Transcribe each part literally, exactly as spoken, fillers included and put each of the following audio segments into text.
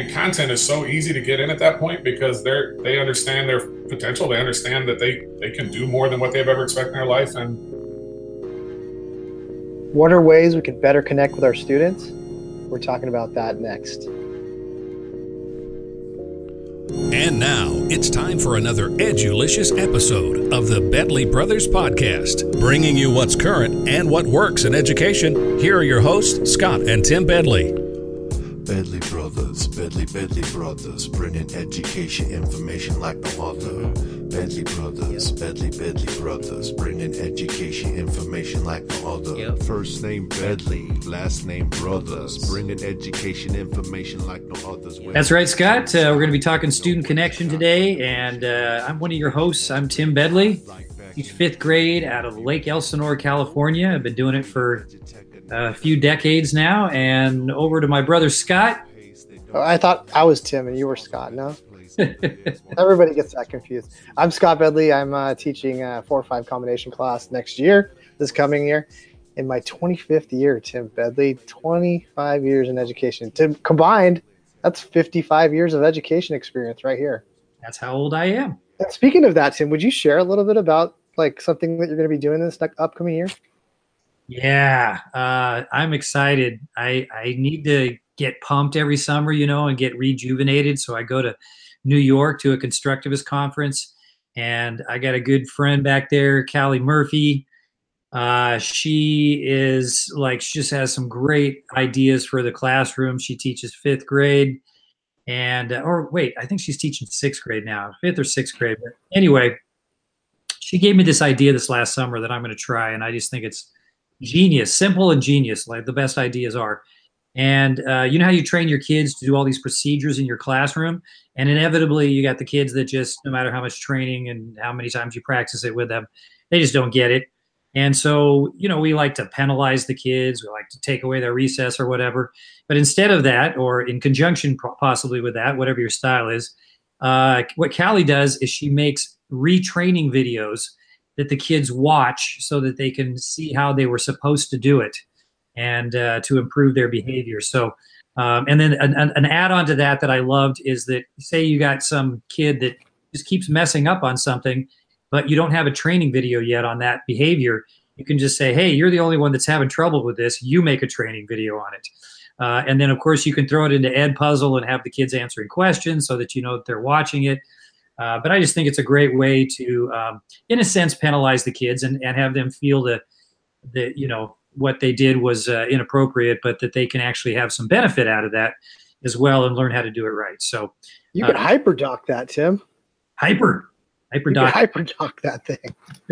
and content is so easy to get in at that point because they're they understand their potential. They understand that they they can do more than what they've ever expected in their life. And what are ways we can better connect with our students? We're talking about that next. And now it's time for another edulicious episode of the Bedley Brothers Podcast, bringing you what's current and what works in education. Here are your hosts, Scott and Tim Bedley. Bedley Brothers, Bedley, Bedley Brothers, bringing education information like no other. Bedley Brothers, Bedley, Bedley Brothers, bringing education information like no other. Yep. First name Bedley, last name Brothers, bringing education information like no others. That's right, Scott. Uh, we're going to be talking Student Connection today, and uh, I'm one of your hosts. I'm Tim Bedley. I teach fifth grade out of Lake Elsinore, California. I've been doing it for a few decades now, and over to my brother Scott. Oh, I thought I was Tim and you were Scott. No, everybody gets that confused. I'm Scott Bedley. I'm uh, teaching a four or five combination class next year, this coming year, in my twenty-fifth year. Tim Bedley, twenty-five years in education. Tim combined, that's fifty-five years of education experience right here. That's how old I am. And speaking of that, Tim, would you share a little bit about like something that you're going to be doing this upcoming year? Yeah, uh, I'm excited. I, I need to get pumped every summer, you know, and get rejuvenated. So I go to New York to a constructivist conference, and I got a good friend back there, Callie Murphy. Uh, she is like, she just has some great ideas for the classroom. She teaches fifth grade and, uh, or wait, I think she's teaching sixth grade now, fifth or sixth grade. But anyway, she gave me this idea this last summer that I'm going to try. And I just think it's genius, simple and genius, like the best ideas are. And uh, you know how you train your kids to do all these procedures in your classroom, and inevitably you got the kids that just, no matter how much training and how many times you practice it with them, they just don't get it. And so, you know, we like to penalize the kids, we like to take away their recess or whatever. But instead of that, or in conjunction possibly with that, whatever your style is, uh, what Callie does is she makes retraining videos that the kids watch so that they can see how they were supposed to do it and uh, to improve their behavior. So, um, and then an, an add-on to that that I loved is that, say you got some kid that just keeps messing up on something, but you don't have a training video yet on that behavior. You can just say, hey, you're the only one that's having trouble with this. You make a training video on it. Uh, and then, of course, you can throw it into Edpuzzle and have the kids answering questions so that you know that they're watching it. Uh, but I just think it's a great way to, um, in a sense, penalize the kids and, and have them feel that, that, you know, what they did was uh, inappropriate, but that they can actually have some benefit out of that as well and learn how to do it right. So you could uh, hyperdoc that, Tim. Hyper, hyperdoc. Hyperdoc that thing.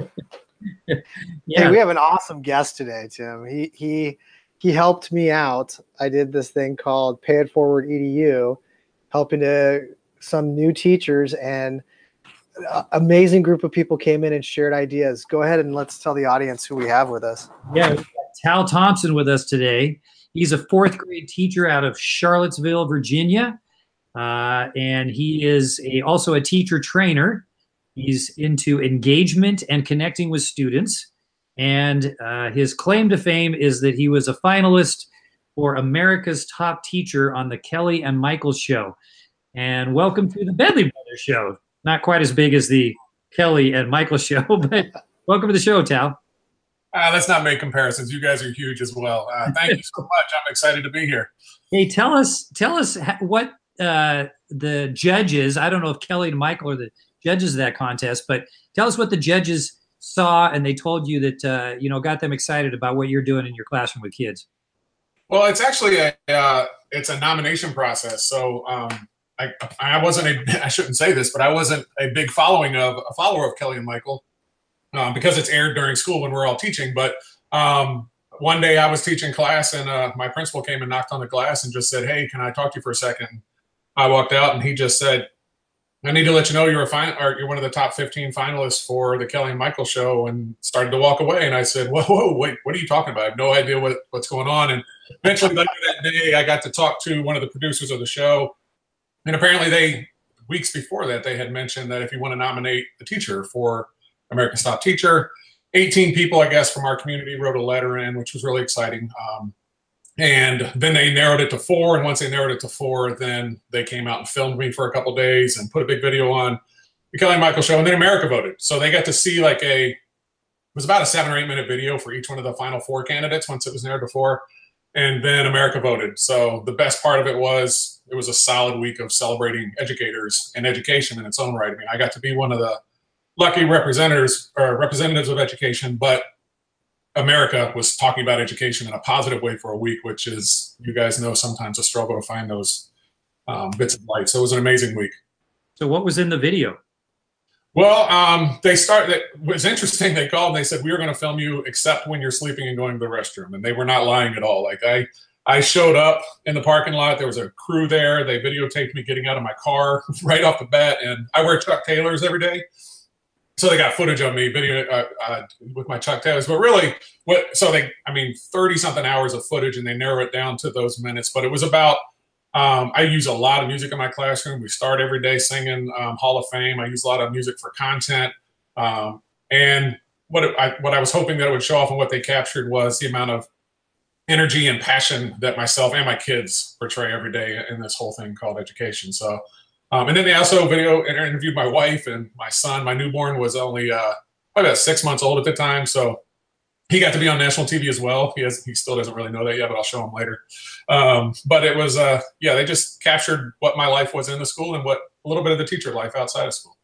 Yeah. Hey, we have an awesome guest today, Tim. He he he helped me out. I did this thing called Pay It Forward E D U, helping to some new teachers, and an amazing group of people came in and shared ideas. Go ahead and let's tell the audience who we have with us. Yeah, we've got Tal Thompson with us today. He's a fourth grade teacher out of Charlottesville, Virginia, uh, and he is a, also a teacher trainer. He's into engagement and connecting with students, and uh, his claim to fame is that he was a finalist for America's Top Teacher on the Kelly and Michael Show. And welcome to the Bedley Brothers Show. Not quite as big as the Kelly and Michael Show, but welcome to the show, Tal. Uh, let's not make comparisons. You guys are huge as well. Uh, thank you so much. I'm excited to be here. Hey, tell us, tell us what uh, the judges, I don't know if Kelly and Michael are the judges of that contest, but tell us what the judges saw and they told you that, uh, you know, got them excited about what you're doing in your classroom with kids. Well, it's actually a, uh, it's a nomination process. So, um, I, I wasn't a, I shouldn't say this, but I wasn't a big following of a follower of Kelly and Michael um, because it's aired during school when we're all teaching. But um, one day I was teaching class and uh, my principal came and knocked on the glass and just said, hey, can I talk to you for a second? I walked out and he just said, I need to let you know you're a fin- or you're one of the top fifteen finalists for the Kelly and Michael Show, and started to walk away. And I said, whoa, whoa, wait, what are you talking about? I have no idea what, what's going on. And eventually later that day, I got to talk to one of the producers of the show. And apparently they, weeks before that, they had mentioned that if you want to nominate a teacher for America's Top Teacher, eighteen people, I guess, from our community wrote a letter in, which was really exciting. Um, And then they narrowed it to four. And once they narrowed it to four, then they came out and filmed me for a couple days and put a big video on the Kelly and Michael show. And then America voted. So they got to see like a, it was about a seven or eight minute video for each one of the final four candidates once it was narrowed to four. And then America voted. So the best part of it was it was a solid week of celebrating educators and education in its own right. I mean, I got to be one of the lucky representatives or representatives of education, but America was talking about education in a positive way for a week, which is, you guys know, sometimes a struggle to find those um, bits of light. So it was an amazing week. So what was in the video? Well, um, they started, it was interesting. They called and they said, we are going to film you except when you're sleeping and going to the restroom. And they were not lying at all. Like I, I showed up in the parking lot. There was a crew there. They videotaped me getting out of my car right off the bat. And I wear Chuck Taylors every day. So they got footage of me video uh, uh, with my Chuck Taylors, but really, what? So they, I mean, thirty something hours of footage, and they narrow it down to those minutes. But it was about. Um, I use a lot of music in my classroom. We start every day singing um, Hall of Fame. I use a lot of music for content, um, and what it, I what I was hoping that it would show off and what they captured was the amount of energy and passion that myself and my kids portray every day in this whole thing called education. So. Um, and then they also video interviewed my wife and my son. My newborn was only uh, probably about six months old at the time, so he got to be on national T V as well. He has, he still doesn't really know that yet, but I'll show him later. Um, but it was, uh, yeah, they just captured what my life was in the school and what a little bit of the teacher life outside of school.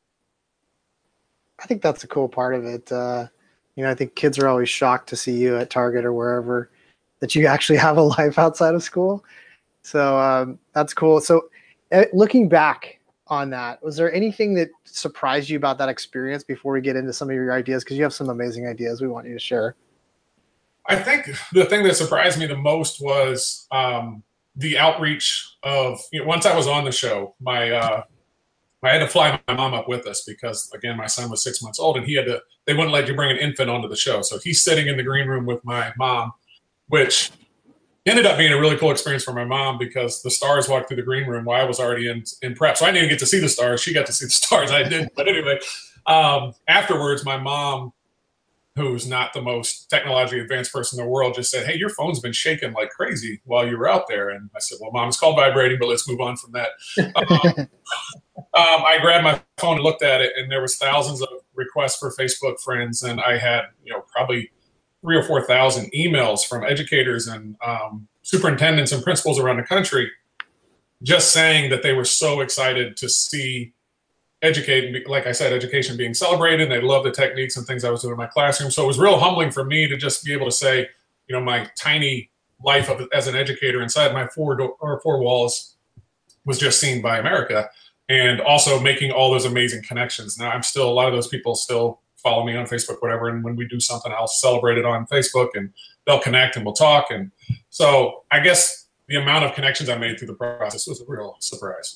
I think that's a cool part of it. Uh, you know, I think kids are always shocked to see you at Target or wherever that you actually have a life outside of school. So um, that's cool. So. Looking back on that, was there anything that surprised you about that experience before we get into some of your ideas? Because you have some amazing ideas we want you to share. I think the thing that surprised me the most was um, the outreach of, you know, once I was on the show, my uh, I had to fly my mom up with us because, again, my son was six months old and he had to, they wouldn't let you bring an infant onto the show. So he's sitting in the green room with my mom, which ended up being a really cool experience for my mom because the stars walked through the green room while I was already in, in prep. So I didn't even get to see the stars. She got to see the stars. I didn't. But anyway, um, afterwards, my mom, who's not the most technologically advanced person in the world, just said, hey, your phone's been shaking like crazy while you were out there. And I said, well, Mom, it's called vibrating, but let's move on from that. Um, um, I grabbed my phone and looked at it, and there was thousands of requests for Facebook friends. And I had, you know, probably three or four thousand emails from educators and um, superintendents and principals around the country, just saying that they were so excited to see educate, like I said, education being celebrated. They love the techniques and things I was doing in my classroom. So it was real humbling for me to just be able to say, you know, my tiny life of, as an educator inside my four do- or four walls was just seen by America, and also making all those amazing connections. Now I'm still, a lot of those people still follow me on Facebook, whatever. And when we do something, I'll celebrate it on Facebook and they'll connect and we'll talk. And so I guess the amount of connections I made through the process was a real surprise.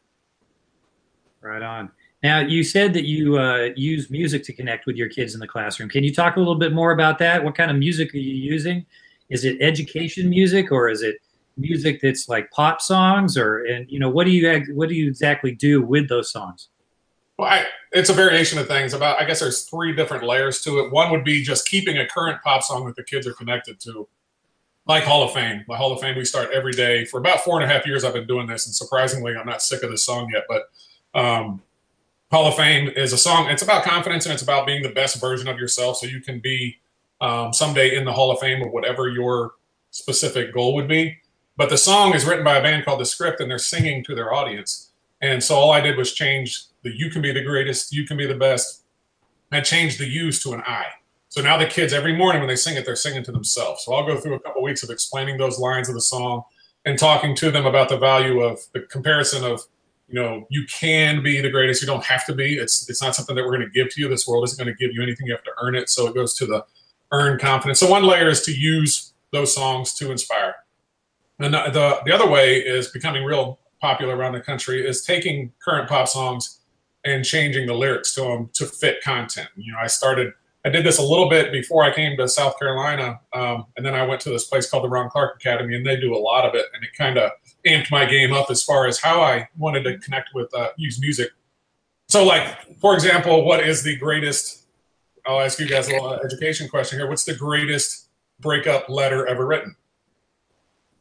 Right on. Now, you said that you uh, use music to connect with your kids in the classroom. Can you talk a little bit more about that? What kind of music are you using? Is it education music, or is it music that's like pop songs? Or, and you know, what do you what do you exactly do with those songs? Well, I, it's a variation of things. About, I guess there's three different layers to it. One would be just keeping a current pop song that the kids are connected to, like Hall of Fame. My Hall of Fame, we start every day. For about four and a half years, I've been doing this, and surprisingly, I'm not sick of this song yet. But um, Hall of Fame is a song. It's about confidence, and it's about being the best version of yourself, so you can be um, someday in the Hall of Fame of whatever your specific goal would be. But the song is written by a band called The Script, and they're singing to their audience. And so all I did was change the "you can be the greatest, you can be the best," and changed the "yous" to an "I." So now the kids, every morning when they sing it, they're singing to themselves. So I'll go through a couple of weeks of explaining those lines of the song and talking to them about the value of the comparison of, you know, you can be the greatest. You don't have to be. It's it's not something that we're going to give to you. This world isn't going to give you anything. You have to earn it. So it goes to the earn confidence. So one layer is to use those songs to inspire. And the, the, the other way is becoming real popular around the country is taking current pop songs and changing the lyrics to them to fit content. You know, I started, I did this a little bit before I came to South Carolina. Um, and then I went to this place called the Ron Clark Academy, and they do a lot of it. And it kind of amped my game up as far as how I wanted to connect with, uh, use music. So like, for example, what is the greatest, I'll ask you guys a little education question here. What's the greatest breakup letter ever written?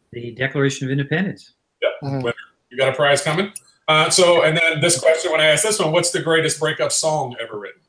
The Declaration of Independence. Yep. Mm-hmm. You got a prize coming. Uh, so, and then this question, when I asked this one, what's the greatest breakup song ever written?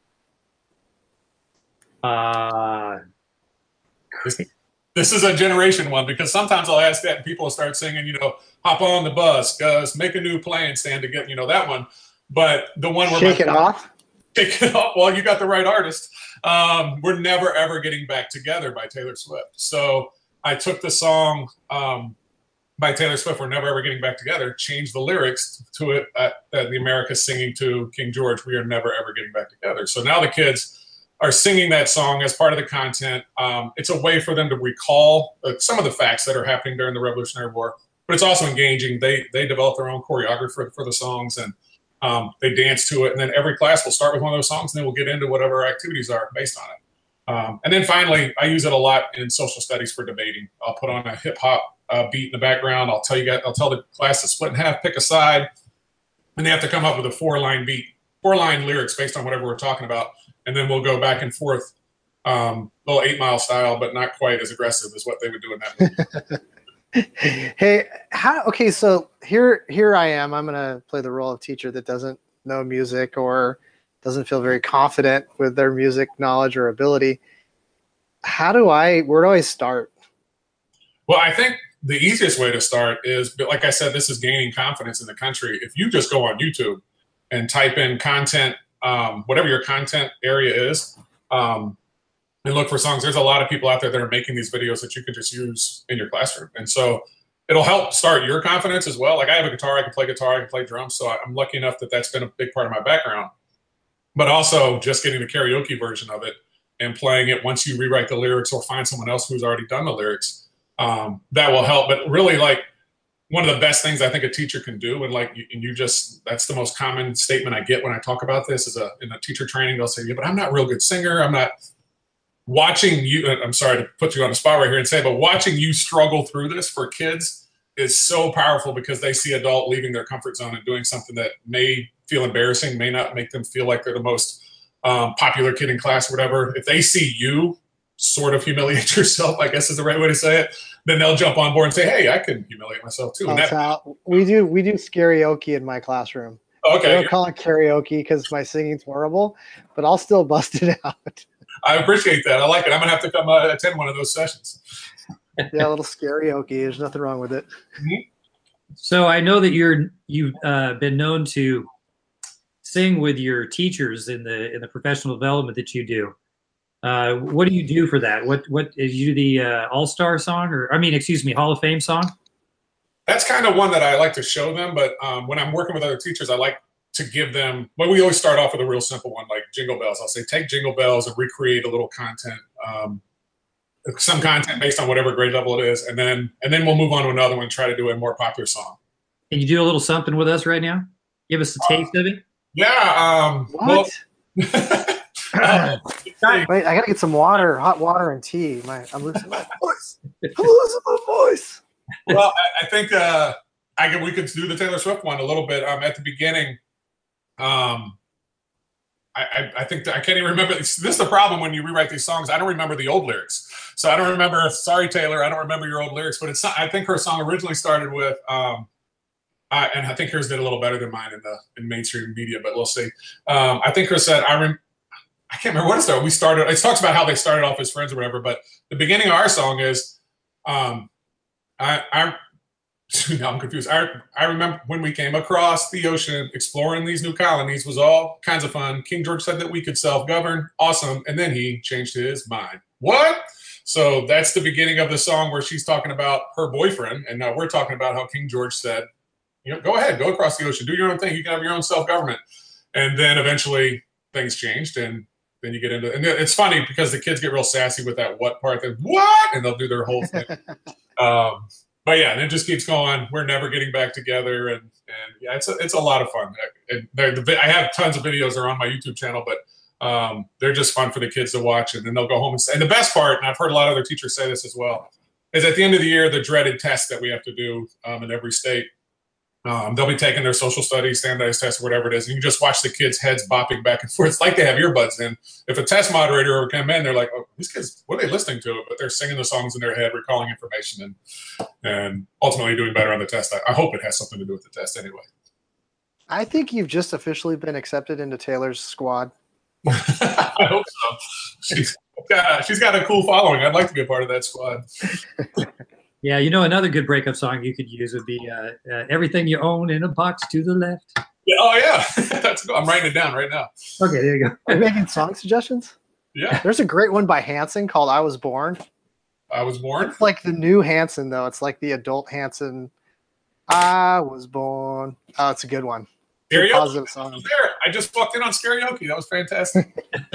Uh, this, this is a generation one, because sometimes I'll ask that and people will start singing, you know, hop on the bus, Gus, make a new plan, stand to get, you know, that one. But the one where Shake It Off? Shake It Off. Well, you got the right artist. Um, We're Never Ever Getting Back Together by Taylor Swift. So I took the song um, by Taylor Swift, We're Never Ever Getting Back Together, changed the lyrics to it uh, that the America's singing to King George, We Are Never Ever Getting Back Together. So now the kids are singing that song as part of the content. Um, it's a way for them to recall uh, some of the facts that are happening during the Revolutionary War, but it's also engaging. They they develop their own choreography for, for the songs, and um, they dance to it. And then every class will start with one of those songs, and then we'll get into whatever activities are based on it. Um, and then finally, I use it a lot in social studies for debating. I'll put on a hip hop uh, beat in the background. I'll tell you guys, I'll tell the class to split in half, pick a side, and they have to come up with a four line beat, four line lyrics based on whatever we're talking about. And then we'll go back and forth, um, little eight mile style, but not quite as aggressive as what they would do in that movie. Hey, how, okay. So here, here I am, I'm going to play the role of teacher that doesn't know music or doesn't feel very confident with their music knowledge or ability. How do I, where do I start? Well, I think the easiest way to start is, but like I said, this is gaining confidence in the country. If you just go on YouTube and type in content, um, whatever your content area is, um, and look for songs, there's a lot of people out there that are making these videos that you can just use in your classroom. And so it'll help start your confidence as well. Like I have a guitar, I can play guitar, I can play drums. So I'm lucky enough that that's been a big part of my background, but also just getting the karaoke version of it and playing it once you rewrite the lyrics or find someone else who's already done the lyrics. Um, that will help. But really, like, one of the best things I think a teacher can do, and like, and you just, that's the most common statement I get when I talk about this is a, in a teacher training, they'll say, yeah, but I'm not a real good singer. I'm not watching you. I'm sorry to put you on the spot right here and say, but watching you struggle through this for kids is so powerful because they see adult leaving their comfort zone and doing something that may feel embarrassing, may not make them feel like they're the most um, popular kid in class or whatever. If they see you sort of humiliate yourself, I guess is the right way to say it, then they'll jump on board and say, hey, I can humiliate myself too. And that, how, we do we do karaoke in my classroom. Okay. I don't call it karaoke because my singing's horrible, but I'll still bust it out. I appreciate that. I like it. I'm gonna have to come uh, attend one of those sessions. Yeah, a little karaoke. There's nothing wrong with it. Mm-hmm. So I know that you're you've uh, been known to sing with your teachers in the in the professional development that you do. Uh, what do you do for that? What what is you the uh, All-Star song, or I mean, excuse me, Hall of Fame song? That's kind of one that I like to show them. But um, when I'm working with other teachers, I like to give them. Well, we always start off with a real simple one, like Jingle Bells. I'll say, take Jingle Bells and recreate a little content, um, some content based on whatever grade level it is, and then and then we'll move on to another one and try to do a more popular song. Can you do a little something with us right now? Give us a taste uh, of it. Yeah. Um, what? Well, uh, Wait, I gotta get some water, hot water and tea. My, I'm losing my voice. I'm losing my voice. Well, I, I think uh, I could, we could do the Taylor Swift one a little bit. Um, at the beginning, um, I, I, I think that I can't even remember. This, this is the problem when you rewrite these songs. I don't remember the old lyrics, so I don't remember. Sorry, Taylor, I don't remember your old lyrics. But it's not, I think her song originally started with, um, I, and I think hers did a little better than mine in the in mainstream media. But we'll see. Um, I think hers said, "I rem- I can't remember what it started. We started. It talks about how they started off as friends or whatever. But the beginning of our song is, um, I, I now I'm confused. I I remember when we came across the ocean, exploring these new colonies was all kinds of fun. King George said that we could self-govern. Awesome. And then he changed his mind. What? So that's the beginning of the song where she's talking about her boyfriend, and now we're talking about how King George said, you know, go ahead, go across the ocean, do your own thing. You can have your own self-government. And then eventually things changed, and then you get into, and it's funny because the kids get real sassy with that what part, they what, and they'll do their whole thing. um, but yeah, and it just keeps going. We're never getting back together, and and yeah, it's a, it's a lot of fun. And I have tons of videos that are on my YouTube channel, but um, they're just fun for the kids to watch, and then they'll go home and say, and the best part, and I've heard a lot of other teachers say this as well, is at the end of the year, the dreaded test that we have to do um, in every state. Um, they'll be taking their social studies, standardized test, or whatever it is. And you just watch the kids' heads bopping back and forth. It's like they have earbuds in. If a test moderator would come in, they're like, oh, these kids, what are they listening to? But they're singing the songs in their head, recalling information, and and ultimately doing better on the test. I, I hope it has something to do with the test anyway. I think you've just officially been accepted into Taylor's squad. I hope so. She's got, she's got a cool following. I'd like to be a part of that squad. Yeah, you know, another good breakup song you could use would be uh, uh, Everything You Own in a Box to the Left. Yeah, oh, yeah. That's cool. I'm writing it down right now. Okay, there you go. Are you making song suggestions? Yeah. There's a great one by Hanson called I Was Born. I Was Born? It's like the new Hanson, though. It's like the adult Hanson. I was born. Oh, it's a good one. Karaoke. Positive song. I was there. I just walked in on karaoke. That was fantastic.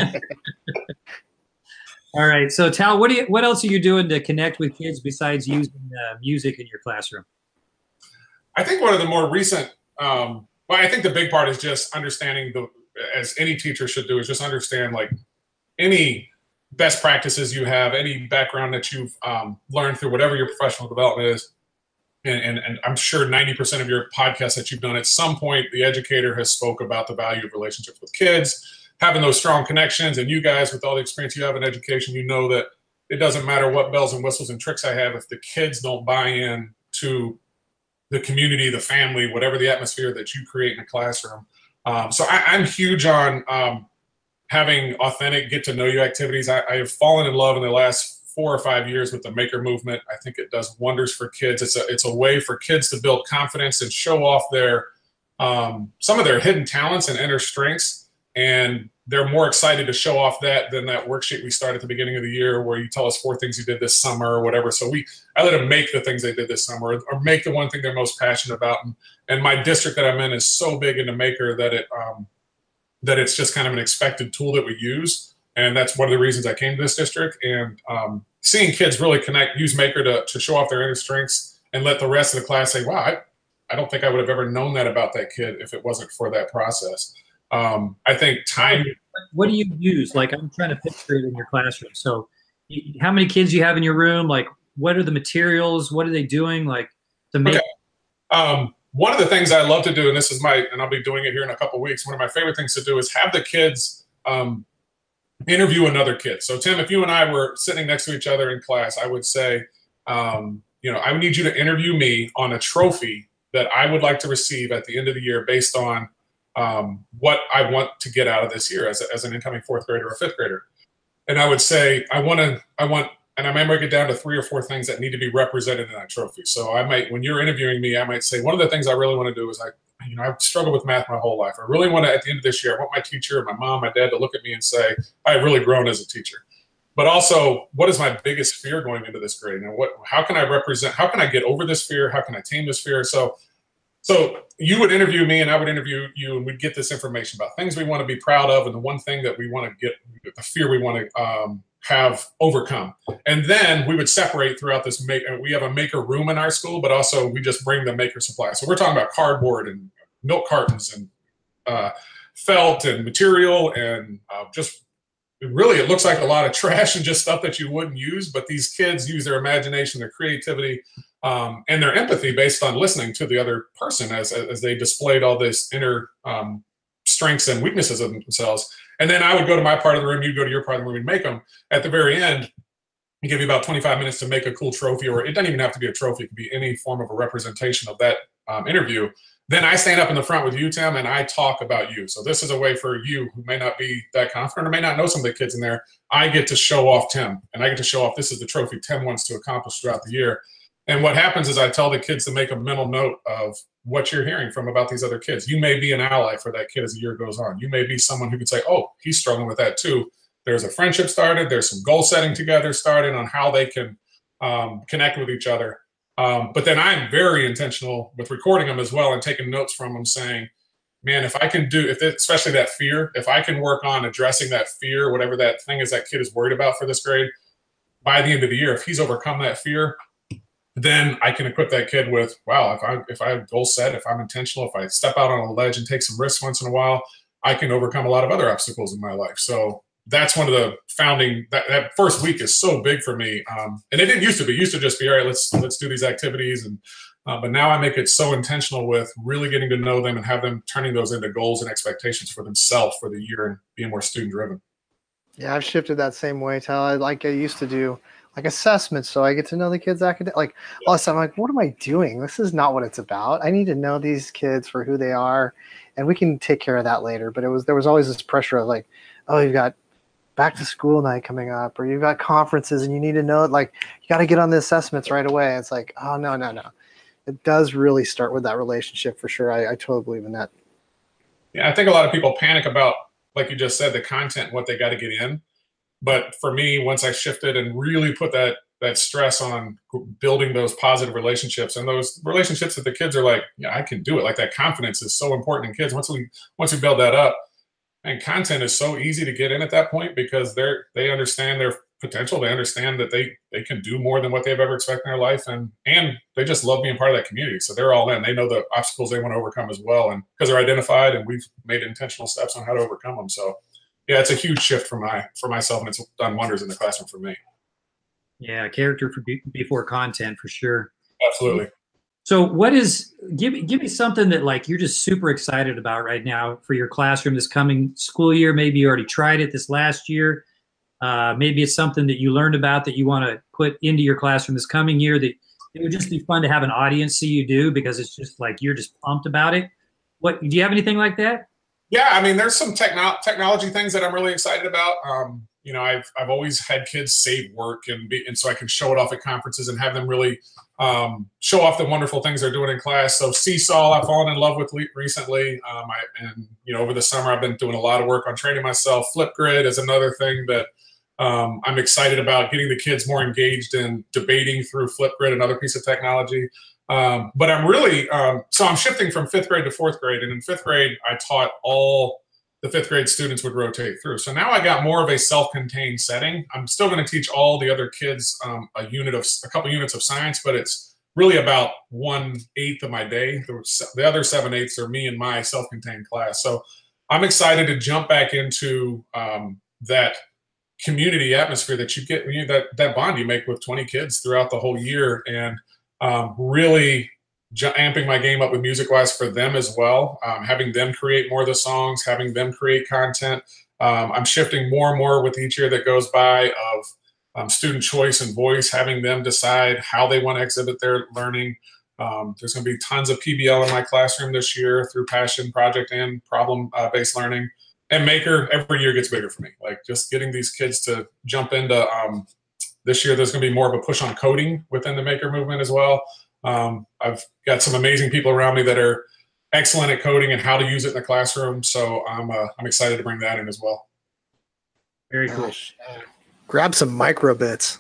All right. So, Tal, what do you? What else are you doing to connect with kids besides using uh, music in your classroom? I think one of the more recent, um, well, I think the big part is just understanding the, as any teacher should do, is just understand like any best practices you have, any background that you've um, learned through whatever your professional development is. And, and, and I'm sure ninety percent of your podcasts that you've done, at some point, the educator has spoke about the value of relationships with kids, having those strong connections. And you guys, with all the experience you have in education, you know that it doesn't matter what bells and whistles and tricks I have if the kids don't buy in to the community, the family, whatever the atmosphere that you create in a classroom. Um, so I, I'm huge on um, having authentic get-to-know-you activities. I, I have fallen in love in the last four or five years with the maker movement. I think it does wonders for kids. It's a it's a way for kids to build confidence and show off their um, some of their hidden talents and inner strengths. And they're more excited to show off that than that worksheet we started at the beginning of the year where you tell us four things you did this summer or whatever. So we I let them make the things they did this summer or make the one thing they're most passionate about. And, and my district that I'm in is so big into Maker that it um, that it's just kind of an expected tool that we use. And that's one of the reasons I came to this district. And um, seeing kids really connect, use Maker to, to show off their inner strengths and let the rest of the class say, wow, I, I don't think I would have ever known that about that kid if it wasn't for that process. Um, I think time. What do you use? Like, I'm trying to picture it in your classroom. So you, how many kids do you have in your room? Like, what are the materials? What are they doing? Like, to make. Okay. Um, one of the things I love to do, and this is my, and I'll be doing it here in a couple of weeks. One of my favorite things to do is have the kids um, interview another kid. So Tim, if you and I were sitting next to each other in class, I would say, um, you know, I would need you to interview me on a trophy that I would like to receive at the end of the year based on um, what I want to get out of this year as, a, as an incoming fourth grader or fifth grader. And I would say, I want to, I want, and I might break it down to three or four things that need to be represented in that trophy. So I might, when you're interviewing me, I might say, one of the things I really want to do is I, you know, I've struggled with math my whole life. I really want to, at the end of this year, I want my teacher, my mom, my dad to look at me and say, I've really grown as a teacher. But also, what is my biggest fear going into this grade? And what, how can I represent, how can I get over this fear? How can I tame this fear? So, so you would interview me and I would interview you and we'd get this information about things we want to be proud of and the one thing that we want to get, the fear we want to um, have overcome. And then we would separate throughout this make. We have a maker room in our school, but also we just bring the maker supply. So we're talking about cardboard and milk cartons and uh, felt and material and uh, just really it looks like a lot of trash and just stuff that you wouldn't use. But these kids use their imagination, their creativity, um, and their empathy based on listening to the other person as as they displayed all this inner um, strengths and weaknesses of themselves. And then I would go to my part of the room, you'd go to your part of the room and make them. At the very end, we give you about twenty-five minutes to make a cool trophy, or it doesn't even have to be a trophy. It could be any form of a representation of that um, interview. Then I stand up in the front with you, Tim, and I talk about you. So this is a way for you who may not be that confident or may not know some of the kids in there. I get to show off Tim, and I get to show off this is the trophy Tim wants to accomplish throughout the year. And what happens is I tell the kids to make a mental note of what you're hearing from about these other kids. You may be an ally for that kid as the year goes on. You may be someone who could say, oh, he's struggling with that too. There's a friendship started. There's some goal setting together started on how they can um, connect with each other. Um, but then I'm very intentional with recording them as well and taking notes from them saying, man, if I can do, if it, especially that fear, if I can work on addressing that fear, whatever that thing is that kid is worried about for this grade, by the end of the year, if he's overcome that fear, then I can equip that kid with, wow, if I if I have goal set, if I'm intentional, if I step out on a ledge and take some risks once in a while, I can overcome a lot of other obstacles in my life. So that's one of the founding, that, that first week is so big for me. Um, and it didn't used to be. It used to just be, all right, let's let's do these activities and Uh, but now I make it so intentional with really getting to know them and have them turning those into goals and expectations for themselves for the year and being more student driven. Yeah, I've shifted that same way, Tal. I like I used to do like assessments, so I get to know the kids academic. Like all of a sudden, I'm like, what am I doing? This is not what it's about. I need to know these kids for who they are, and we can take care of that later. But it was there was always this pressure of like, oh, you've got back to school night coming up, or you've got conferences, and you need to know like you got to get on the assessments right away. And it's like, oh no, no, no. It does really start with that relationship for sure. I, I totally believe in that. Yeah, I think a lot of people panic about, like you just said, the content, what they got to get in. But for me, once I shifted and really put that that stress on building those positive relationships and those relationships that the kids are like, yeah, I can do it. Like that confidence is so important in kids. Once we once we build that up, and content is so easy to get in at that point because they're they understand their potential. They understand that they they can do more than what they've ever expected in their life, and and they just love being part of that community. So they're all in. They know the obstacles they want to overcome as well, and because they're identified, and we've made intentional steps on how to overcome them. So yeah, it's a huge shift for my for myself, and it's done wonders in the classroom for me. Yeah, character for be- before content for sure. Absolutely. So what is give give me something that like you're just super excited about right now for your classroom this coming school year? Maybe you already tried it this last year. Uh, maybe it's something that you learned about that you want to put into your classroom this coming year that it would just be fun to have an audience see you do because it's just like you're just pumped about it. What do you have anything like that? Yeah, I mean, there's some techno- technology things that I'm really excited about. Um, you know, I've I've always had kids save work and be, and so I can show it off at conferences and have them really um, show off the wonderful things they're doing in class. So Seesaw, I've fallen in love with le- recently. Um, I, and, you know, over the summer, I've been doing a lot of work on training myself. Flipgrid is another thing that um, I'm excited about, getting the kids more engaged in debating through Flipgrid, another piece of technology. Um, but I'm really, um, so I'm shifting from fifth grade to fourth grade. And in fifth grade, I taught all the fifth grade students would rotate through. So now I got more of a self-contained setting. I'm still going to teach all the other kids um, a unit of, a couple units of science, but it's really about one eighth of my day. The, the other seven eighths are me and my self-contained class. So I'm excited to jump back into um, that community atmosphere that you get, you know, that, that bond you make with twenty kids throughout the whole year. And um, really amping my game up with music-wise for them as well, um, having them create more of the songs, having them create content. Um, I'm shifting more and more with each year that goes by of um, student choice and voice, having them decide how they want to exhibit their learning. Um, there's going to be tons of P B L in my classroom this year through Passion Project and problem-based learning. And Maker every year gets bigger for me. Like just getting these kids to jump into um, this year, there's going to be more of a push on coding within the Maker movement as well. Um, I've got some amazing people around me that are excellent at coding and how to use it in the classroom. So I'm uh, I'm excited to bring that in as well. Very cool. Gosh. Grab some microbits.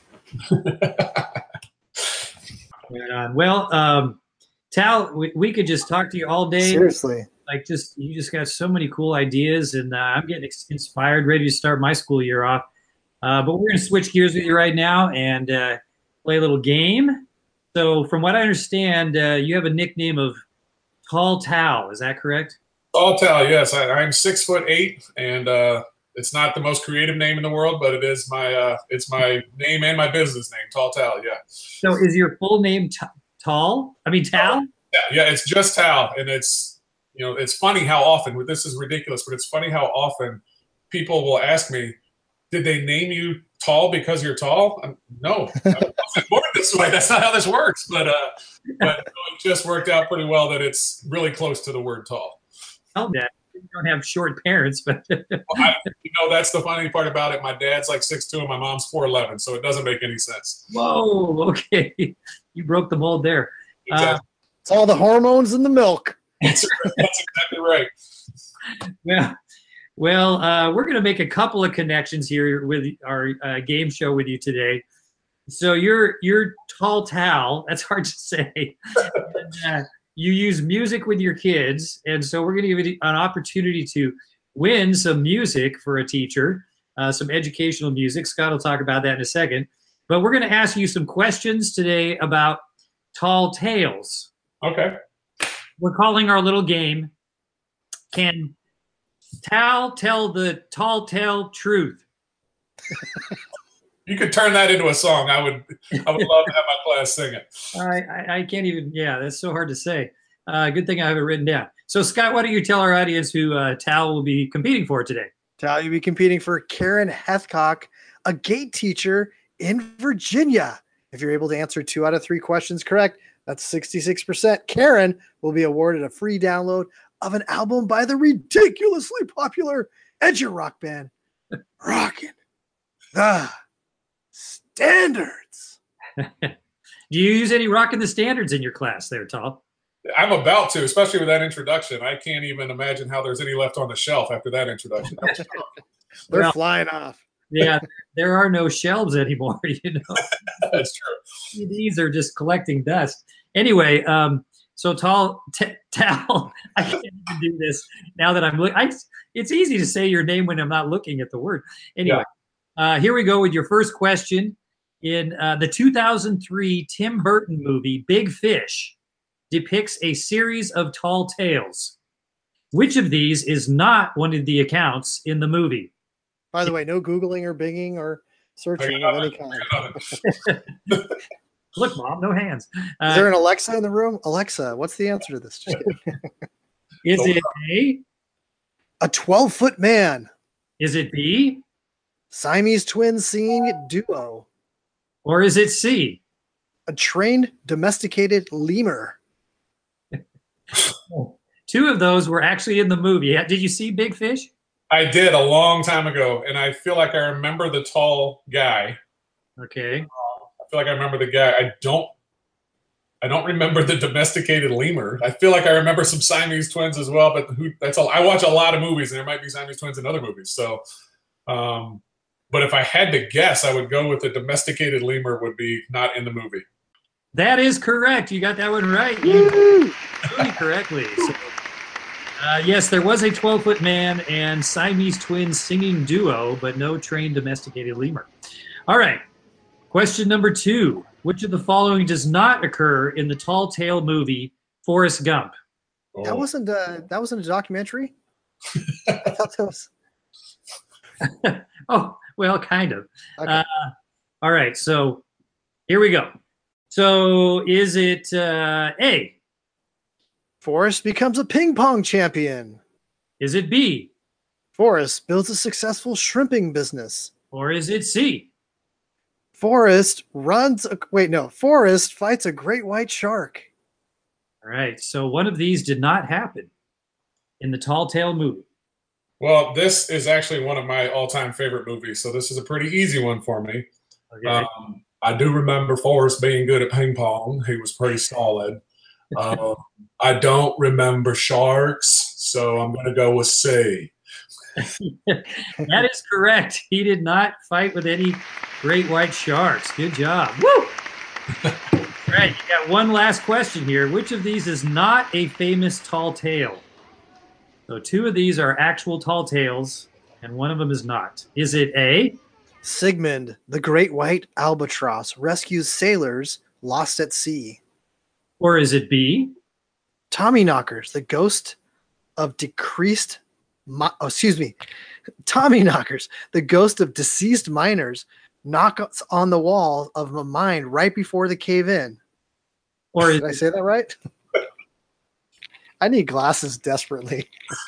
Right on. Well, um, Tal, we, we could just talk to you all day. Seriously. Like just you just got so many cool ideas, and uh, I'm getting inspired, ready to start my school year off. Uh, but we're going to switch gears with you right now and uh, play a little game. So from what I understand, uh, you have a nickname of Tall Tal. Is that correct? Tall Tal, yes. I, I'm six foot eight, and uh, it's not the most creative name in the world, but it is my uh, it's my name and my business name, Tall Tal. Yeah. So is your full name t- Tall? I mean Tal? Yeah, yeah. It's just Tal, and it's you know it's funny how often this is ridiculous, but it's funny how often people will ask me, "Did they name you Tall because you're tall?" I'm, no, I wasn't born this way. That's not how this works. But uh, but it just worked out pretty well that it's really close to the word tall. Oh, that you don't have short parents, but well, I, you know that's the funny part about it. My dad's like six two and my mom's four eleven, so it doesn't make any sense. Whoa, okay, you broke the mold there. Exactly. Uh, it's all the hormones in the milk. That's, that's exactly right. Yeah. Well, uh, we're going to make a couple of connections here with our uh, game show with you today. So you're you're Tall Tal. That's hard to say. and, uh, you use music with your kids, and so we're going to give you an opportunity to win some music for a teacher, uh, some educational music. Scott will talk about that in a second. But we're going to ask you some questions today about tall tales. Okay. We're calling our little game, Can Tal tell the tall tale truth? You could turn that into a song. I would I would love to have my class sing it. I, I, I can't even, yeah, that's so hard to say. Uh, good thing I have it written down. So, Scott, why don't you tell our audience who uh, Tal will be competing for today? Tal, you'll be competing for Karen Hethcock, a gate teacher in Virginia. If you're able to answer two out of three questions correct, that's sixty-six percent. Karen will be awarded a free download of an album by the ridiculously popular edgy rock band, Rockin' the Standards. Do you use any Rockin' the Standards in your class there, Tal? I'm about to, especially with that introduction. I can't even imagine how there's any left on the shelf after that introduction. They're well, flying off. Yeah, there are no shelves anymore, you know. That's true. C Ds are just collecting dust. Anyway, um, so Tal, t- Tal, I can't even do this now that I'm looking. It's easy to say your name when I'm not looking at the word. Anyway, yeah. uh, here we go with your first question. In uh, the two thousand three Tim Burton movie, Big Fish, depicts a series of tall tales. Which of these is not one of the accounts in the movie? By the way, no Googling or Binging or searching of any kind. Look, Mom, no hands. Uh, is there an Alexa in the room? Alexa, what's the answer to this? Just is it A? A twelve-foot man. Is it B? Siamese twins singing duo. Or is it C? A trained domesticated lemur. Two of those were actually in the movie. Did you see Big Fish? I did a long time ago, and I feel like I remember the tall guy. Okay. Uh, I feel like I remember the guy. I don't. I don't remember the domesticated lemur. I feel like I remember some Siamese twins as well, but who, that's all. I watch a lot of movies, and there might be Siamese twins in other movies. So, um, but if I had to guess, I would go with the domesticated lemur would be not in the movie. That is correct. You got that one right. You really correctly. So, uh, yes, there was a twelve-foot man and Siamese twins singing duo, but no trained domesticated lemur. All right. Question number two. Which of the following does not occur in the Tall Tale movie Forrest Gump? Oh. That wasn't a, that wasn't a documentary? I thought that was... Oh, well, kind of. Okay. Uh, all right. So here we go. So is it uh, A? Forrest becomes a ping pong champion. Is it B? Forrest builds a successful shrimping business. Or is it C? Forrest runs a, wait, no. Forrest fights a great white shark. All right. So one of these did not happen in the Tall Tale movie. Well, this is actually one of my all-time favorite movies, so this is a pretty easy one for me. Okay. Um, I do remember Forrest being good at ping pong. He was pretty solid. Uh, I don't remember sharks, so I'm going to go with C. That is correct. He did not fight with any great white sharks. Good job. Woo! All right, you got one last question here. Which of these is not a famous tall tale? So two of these are actual tall tales, and one of them is not. Is it A? Sigmund, the great white albatross, rescues sailors lost at sea. Or is it B? Tommyknockers, the ghost of decreased... Mi- oh, excuse me. Tommyknockers, the ghost of deceased miners, knocks on the wall of a mine right before they cave in. Or is Did I say that right? I need glasses desperately.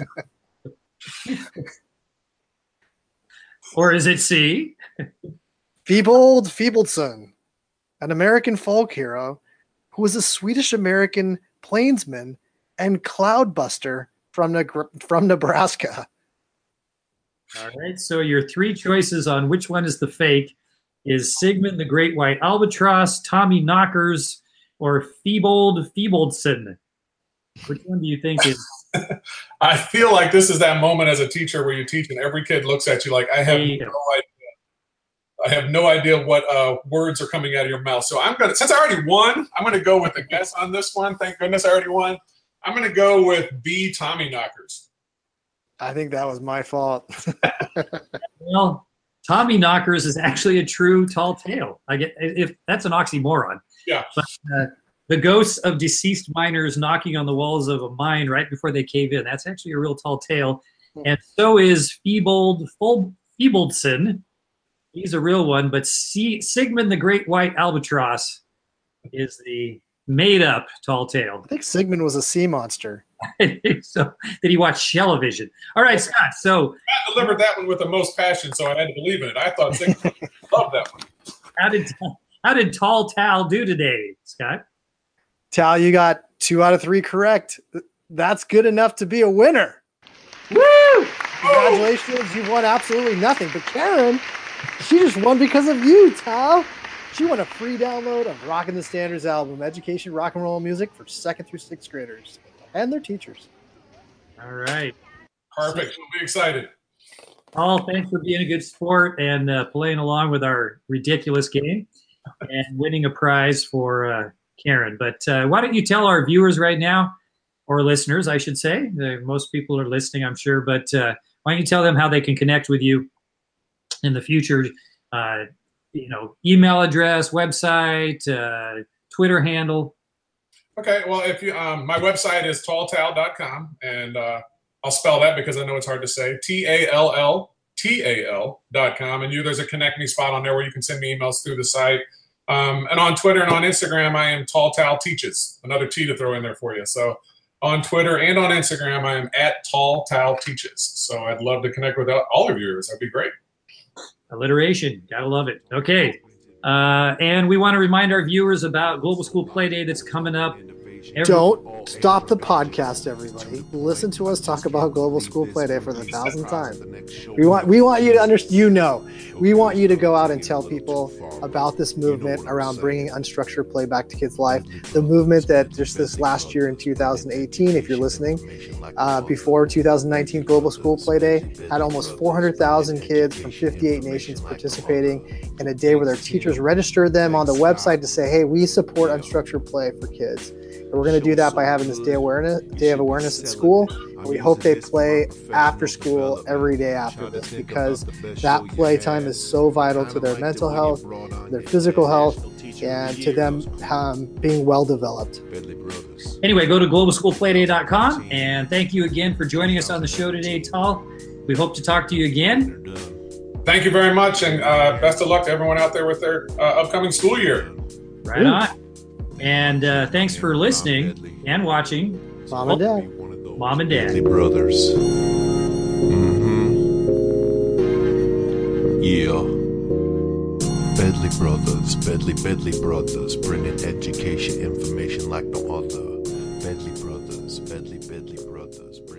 Or is it C? Feebold Feebleson, an American folk hero who was a Swedish-American plainsman and cloudbuster from, ne- from Nebraska. All right, so your three choices on which one is the fake is Sigmund the Great White Albatross, Tommyknockers, or Feebold Feebleson. Which one do you think is? I feel like this is that moment as a teacher where you teach and every kid looks at you like, I have Yeah. no idea. I have no idea what uh, words are coming out of your mouth. So I'm going to, since I already won, I'm going to go with the guess on this one. Thank goodness I already won. I'm going to go with B, Tommyknockers. I think that was my fault. Well, Tommyknockers is actually a true tall tale. I get if that's an oxymoron. Yeah. But uh, the ghosts of deceased miners knocking on the walls of a mine right before they cave in. That's actually a real tall tale. And so is Feebold Feebleson, He's a real one, but C- Sigmund the Great White Albatross is the made-up tall tale. I think Sigmund was a sea monster. So did he watch Shellovision? All right, Scott. So I delivered that one with the most passion, so I had to believe in it. I thought Sigmund loved that one. How did how did Tall Tal do today, Scott? Tal, you got two out of three correct. That's good enough to be a winner. Woo! Congratulations, you've won absolutely nothing. But Karen, she just won because of you, Tal. She won a free download of Rockin' the Standards album, Education Rock and Roll Music for second through sixth graders and their teachers. All right. Perfect. We'll be excited. Paul, thanks for being a good sport and uh, playing along with our ridiculous game and winning a prize for uh, Karen. But uh, why don't you tell our viewers right now, or listeners, I should say, uh, most people are listening, I'm sure, but uh, why don't you tell them how they can connect with you in the future? Uh, you know, email address, website, uh, Twitter handle. Okay, well, if you, um, my website is tall tal dot com, and uh, I'll spell that because I know it's hard to say. T A L L T A L dot com, and you there's a connect me spot on there where you can send me emails through the site. Um, and on Twitter and on Instagram, I am Tall Tal Teaches. Another T to throw in there for you. So on Twitter and on Instagram, I am at Tall Tal Teaches. So I'd love to connect with all of yours. That'd be great. Alliteration. Gotta love it. Okay. Uh, and we want to remind our viewers about Global School Play Day that's coming up. Every- Don't stop the podcast, everybody. Listen to us talk about Global School Play Day for the thousandth time. We want we want you to understand. You know, we want you to go out and tell people about this movement around bringing unstructured play back to kids' life. The movement that just this last year in two thousand eighteen, if you're listening, uh, before two thousand nineteen Global School Play Day, had almost four hundred thousand kids from fifty-eight nations participating in a day where their teachers registered them on the website to say, "Hey, we support unstructured play for kids." And we're going to do that by having this day awareness, day of awareness at school. And we hope they play after school every day after this, because that play time is so vital to their mental health, their physical health, and to them um, being well developed. Anyway, go to global school play day dot com, and thank you again for joining us on the show today, Tal. We hope to talk to you again. Thank you very much, and uh, best of luck to everyone out there with their uh, upcoming school year. Right Ooh. on. And uh, thanks for listening and watching. Mom and Dad. Mom and Dad. Bedley Brothers. Mm-hmm. Yeah. Bedley Brothers, Bedley, Bedley Brothers, bringing education information like no other. Bedley Brothers, Bedley, Bedley Brothers.